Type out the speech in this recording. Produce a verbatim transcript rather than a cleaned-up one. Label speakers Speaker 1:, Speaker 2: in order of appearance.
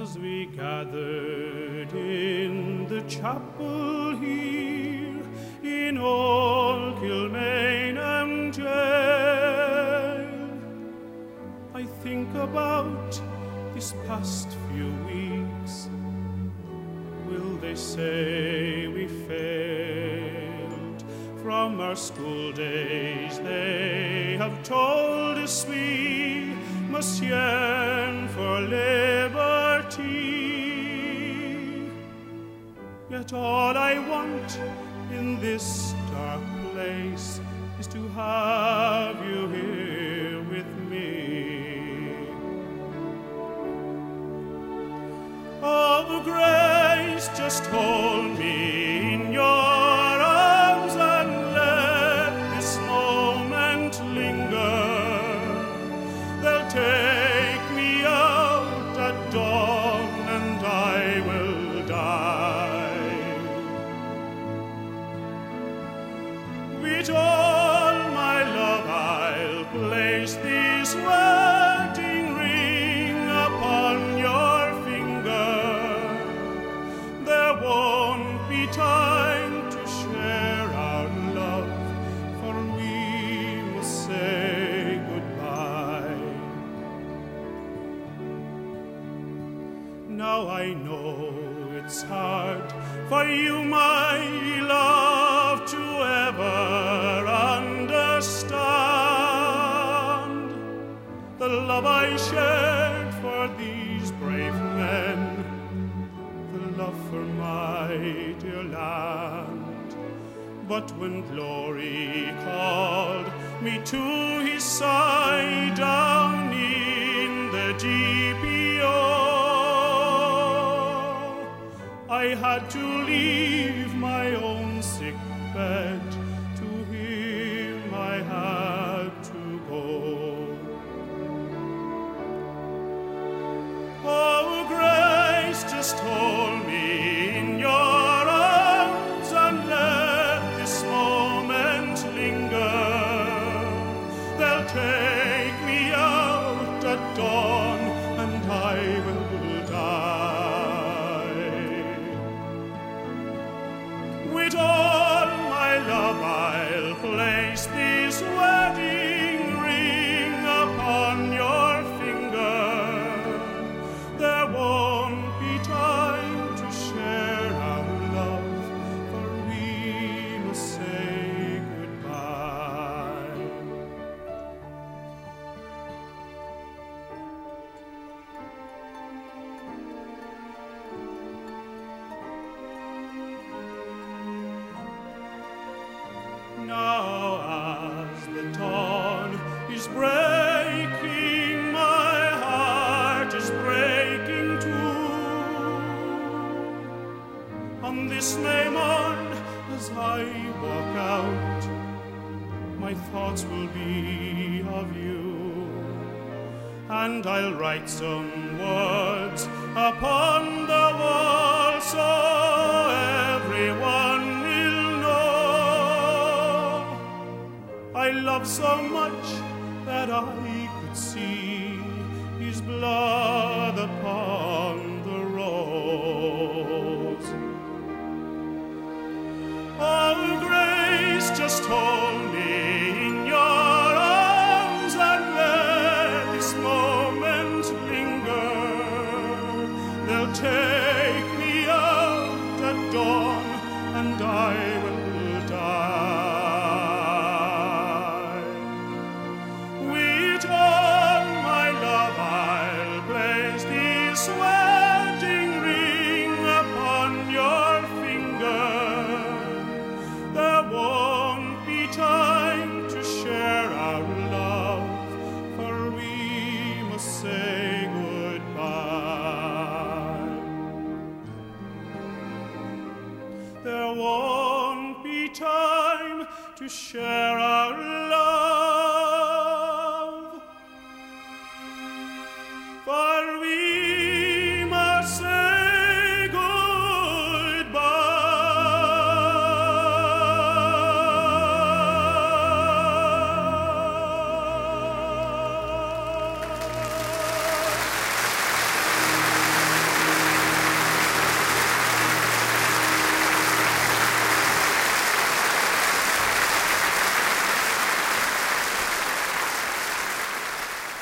Speaker 1: as we gathered in the chapel here in old Kilmainham jail. I think about these past few weeks. Will they say we failed? From our school days they have told us we must yearn for liberty. Yet all I want in this dark place is to have you here with me. Oh, Grace, just hold me in your arms and let this moment linger. They'll take me out at dawn and I will die. With all my love I'll place this wedding ring upon your finger. There won't be time to share our love, for we must say goodbye. Now I know it's hard for you, my love, to ever understand the love I shared for these brave men, the love for my dear land. But when glory called me to his side down in the G P O, I had to leave my own sick bed. To him I had to go. Oh, Grace, just hold me in your arms and let this moment linger. They'll take me out at dawn and I will die. With all my love I'll place this wedding ring upon your finger. There won't be time to share our love, for we must say goodbye. Now as the dawn is breaking, my heart is breaking too. On this May morn, as I walk out, my thoughts will be of you, and I'll write some words upon the wall so everyone will know I love so much that I could see his blood upon the rose. Oh, Grace, just hold me in your arms and let this moment linger. They'll take me out at dawn and I will die. With all my love I'll place this wedding ring upon your finger. There won't be time to share our love, for we must say goodbye. There won't be time to share